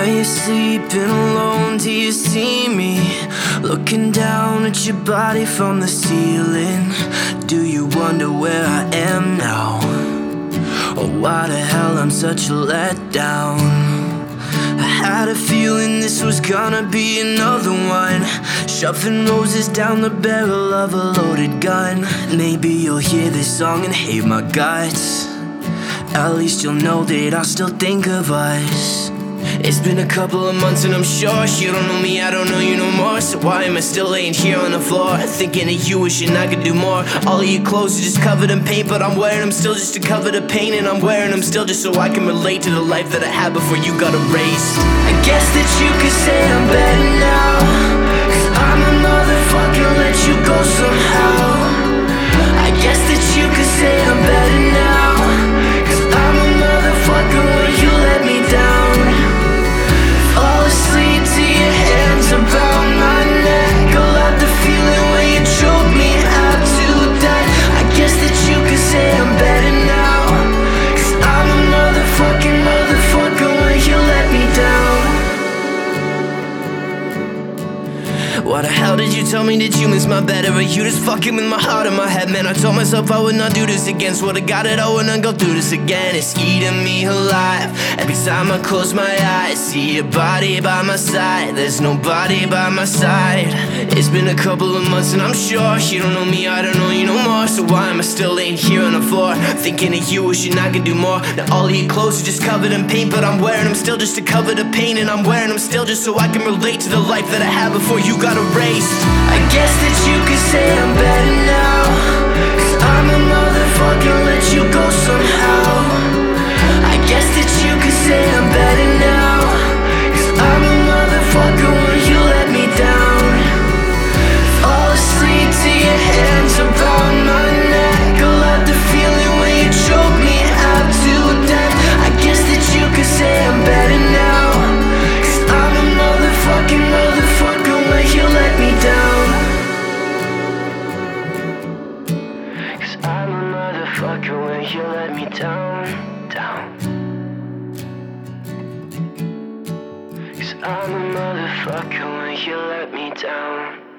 When you're sleeping alone, do you see me looking down at your body from the ceiling? Do you wonder where I am now? Or why the hell I'm such a letdown? I had a feeling this was gonna be another one, shoving roses down the barrel of a loaded gun. Maybe you'll hear this song and hate my guts. At least you'll know that I still think of us. It's been a couple of months and I'm sure you don't know me, I don't know you no more. So why am I still laying here on the floor, thinking of you, wishing I could do more? All of your clothes are just covered in paint, but I'm wearing them still just to cover the pain. And I'm wearing them still just so I can relate to the life that I had before you got erased. I guess that you could say I'm better now, 'cause I'm a motherfucker, let you go somehow. I guess that you could say I'm better now, 'cause I'm a motherfucker when you let me down. Fall asleep to your hands about my neck. I love the feeling when you choke me out to death. I guess that you could say I'm better now, 'cause I'm a motherfucking motherfucker when you let me down. Why the hell did you tell me that humans my better? Are you just fucking with my heart and my head? Man, I told myself I would not do this again. Swear to God that I would not go through this again. It's eating me alive. Every time I close my eyes, see your body by my side. There's nobody by my side. It's been a couple of months and I'm sure you don't know me, I don't know you no more. So why am I still laying here on the floor, thinking of you, wishing I could do more? Now all of your clothes are just covered in paint, but I'm wearing them still just to cover the pain. And I'm wearing them still just so I can relate to the life that I had before you got erased. I guess that you could say I'm better now, 'cause I'm a motherfucker, let you go somehow. I guess that you could say I'm better now, 'cause I'm a motherfucker when you let me down. Fall asleep to your hands about my neck. I love the feeling when you choke me out to death. I guess that you could say I'm better now, 'cause I'm a motherfucking motherfucker when you let me down. 'Cause I'm a motherfucker when you let me down, down. 'Cause I'm a motherfucker when you let me down.